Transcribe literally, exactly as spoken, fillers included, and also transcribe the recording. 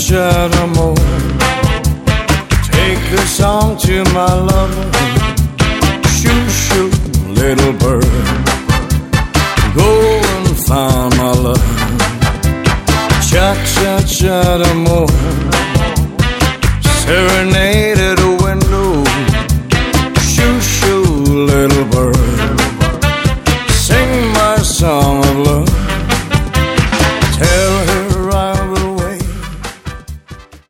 cha d'amore. Take this song to my lover. Shoo, shoo, little bird. Go and find my love. Cha, cha, cha d'amore. Serenade